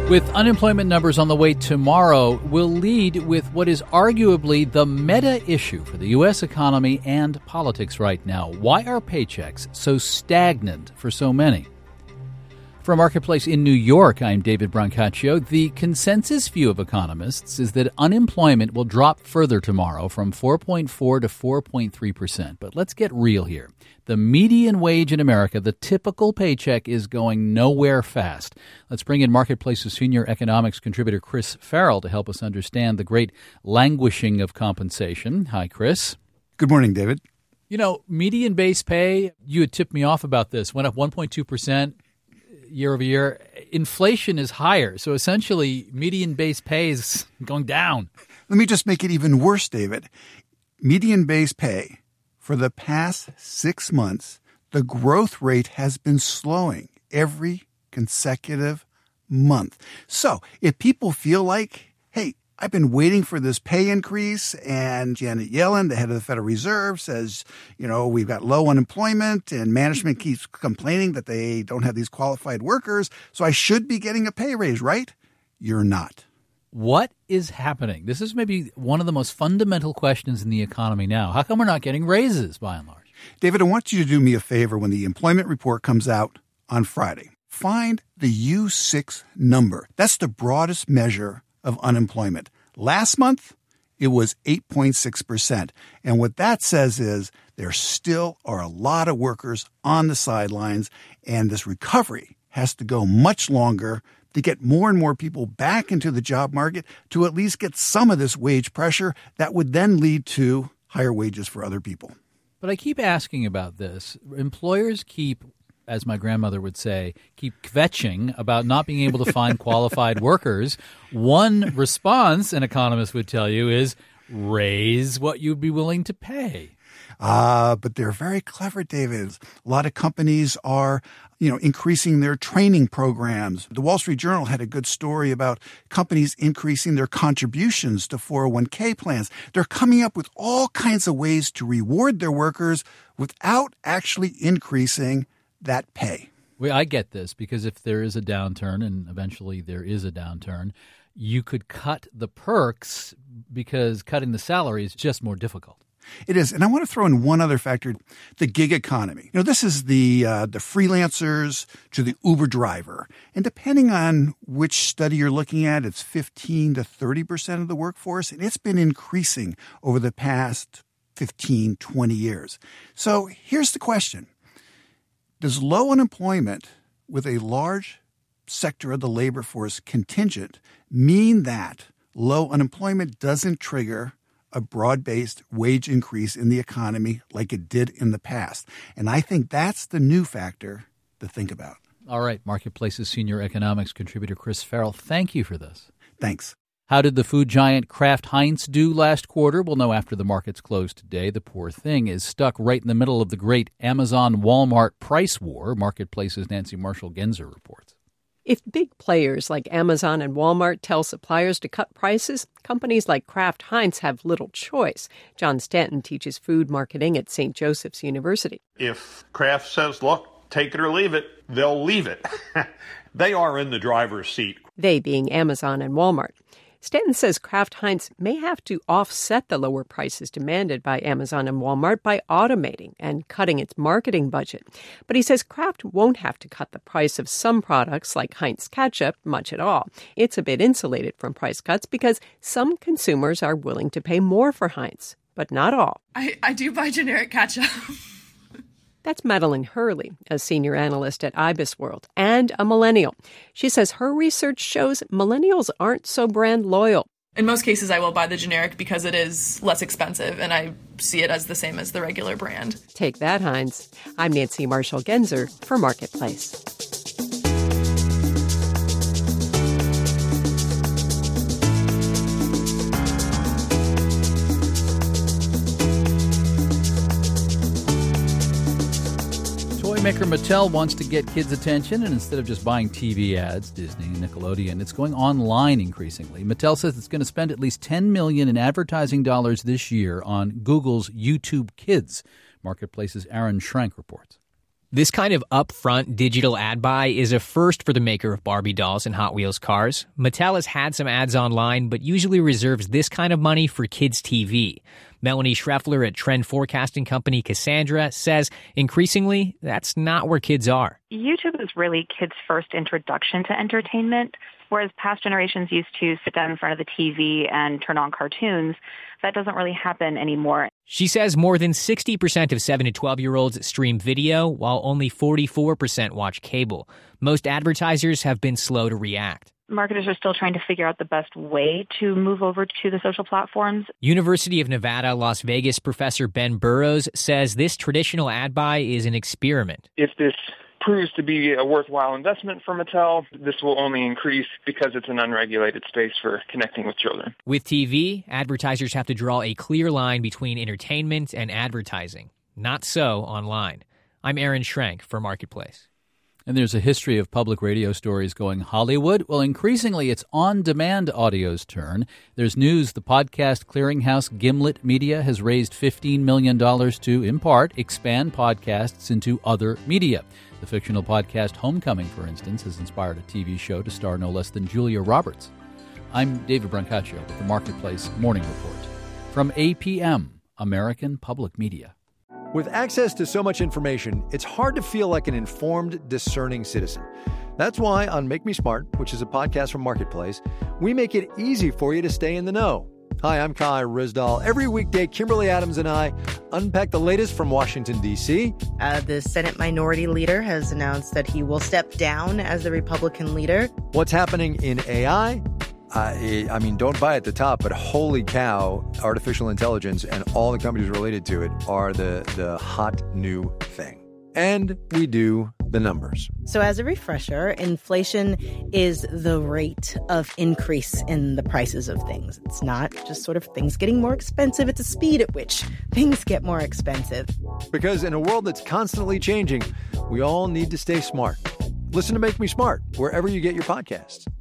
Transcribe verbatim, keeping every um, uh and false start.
With unemployment numbers on the way tomorrow, we'll lead with what is arguably the meta issue for the U S economy and politics right now. Why are paychecks so stagnant for so many? From Marketplace in New York, I'm David Brancaccio. The consensus view of economists is that unemployment will drop further tomorrow from four point four to four point three percent. But let's get real here. The median wage in America, the typical paycheck, is going nowhere fast. Let's bring in Marketplace's senior economics contributor Chris Farrell to help us understand the great languishing of compensation. Hi, Chris. Good morning, David. You know, median base pay, you had tipped me off about this, went up one point two percent year over year. Inflation is higher. So essentially, median base pay is going down. Let me just make it even worse, David. Median base pay, for the past six months, the growth rate has been slowing every consecutive month. So if people feel like, hey, I've been waiting for this pay increase, and Janet Yellen, the head of the Federal Reserve, says, you know, we've got low unemployment and management keeps complaining that they don't have these qualified workers, so I should be getting a pay raise, right? You're not. What is happening? This is maybe one of the most fundamental questions in the economy now. How come we're not getting raises by and large? David, I want you to do me a favor when the employment report comes out on Friday. Find the U six number. That's the broadest measure of unemployment. Last month, it was eight point six percent. And what that says is there still are a lot of workers on the sidelines, and this recovery has to go much longer to get more and more people back into the job market to at least get some of this wage pressure that would then lead to higher wages for other people. But I keep asking about this. Employers keep, as my grandmother would say, keep kvetching about not being able to find qualified workers. One response an economist would tell you is raise what you'd be willing to pay. Ah, uh, but they're very clever, David. A lot of companies are, you know, increasing their training programs. The Wall Street Journal had a good story about companies increasing their contributions to four oh one k plans. They're coming up with all kinds of ways to reward their workers without actually increasing that pay. Well, I get this because if there is a downturn, and eventually there is a downturn, you could cut the perks because cutting the salary is just more difficult. It is. And I want to throw in one other factor, the gig economy. You know, this is the uh, the freelancers to the Uber driver. And depending on which study you're looking at, it's fifteen to thirty percent of the workforce. And it's been increasing over the past fifteen, twenty years. So here's the question. Does low unemployment with a large sector of the labor force contingent mean that low unemployment doesn't trigger a broad-based wage increase in the economy like it did in the past? And I think that's the new factor to think about. All right. Marketplace's senior economics contributor Chris Farrell, thank you for this. Thanks. How did the food giant Kraft Heinz do last quarter? We'll know after the markets close today. The poor thing is stuck right in the middle of the great Amazon-Walmart price war. Marketplace's Nancy Marshall-Genzer reports. If big players like Amazon and Walmart tell suppliers to cut prices, companies like Kraft Heinz have little choice. John Stanton teaches food marketing at Saint Joseph's University. If Kraft says, look, take it or leave it, they'll leave it. They are in the driver's seat. They being Amazon and Walmart. Stanton says Kraft Heinz may have to offset the lower prices demanded by Amazon and Walmart by automating and cutting its marketing budget. But he says Kraft won't have to cut the price of some products like Heinz ketchup much at all. It's a bit insulated from price cuts because some consumers are willing to pay more for Heinz, but not all. I, I do buy generic ketchup. That's Madeline Hurley, a senior analyst at IBISWorld, and a millennial. She says her research shows millennials aren't so brand loyal. In most cases, I will buy the generic because it is less expensive, and I see it as the same as the regular brand. Take that, Heinz. I'm Nancy Marshall-Genzer for Marketplace. Maker Mattel wants to get kids' attention, and instead of just buying T V ads, Disney and Nickelodeon, it's going online increasingly. Mattel says it's going to spend at least ten million dollars in advertising dollars this year on Google's YouTube Kids. Marketplace's Aaron Schrank reports. This kind of upfront digital ad buy is a first for the maker of Barbie dolls and Hot Wheels cars. Mattel has had some ads online, but usually reserves this kind of money for kids' T V. Melanie Schreffler at trend forecasting company Cassandra says increasingly that's not where kids are. YouTube is really kids' first introduction to entertainment, whereas past generations used to sit down in front of the T V and turn on cartoons. That doesn't really happen anymore. She says more than sixty percent of seven to twelve-year-olds stream video, while only forty-four percent watch cable. Most advertisers have been slow to react. Marketers are still trying to figure out the best way to move over to the social platforms. University of Nevada, Las Vegas professor Ben Burrows says this traditional ad buy is an experiment. If this proves to be a worthwhile investment for Mattel, this will only increase because it's an unregulated space for connecting with children. With T V, advertisers have to draw a clear line between entertainment and advertising. Not so online. I'm Aaron Schrank for Marketplace. And there's a history of public radio stories going Hollywood. Well, increasingly, it's on-demand audio's turn. There's news the podcast clearinghouse Gimlet Media has raised fifteen million dollars to, in part, expand podcasts into other media. The fictional podcast Homecoming, for instance, has inspired a T V show to star no less than Julia Roberts. I'm David Brancaccio with the Marketplace Morning Report. From A P M, American Public Media. With access to so much information, it's hard to feel like an informed, discerning citizen. That's why on Make Me Smart, which is a podcast from Marketplace, we make it easy for you to stay in the know. Hi, I'm Kai Rizdal. Every weekday, Kimberly Adams and I unpack the latest from Washington, D C. Uh, the Senate Minority Leader has announced that he will step down as the Republican leader. What's happening in A I? Uh, I mean, don't buy at the top, but holy cow, artificial intelligence and all the companies related to it are the, the hot new thing. And we do the numbers. So as a refresher, inflation is the rate of increase in the prices of things. It's not just sort of things getting more expensive. It's the speed at which things get more expensive. Because in a world that's constantly changing, we all need to stay smart. Listen to Make Me Smart wherever you get your podcasts.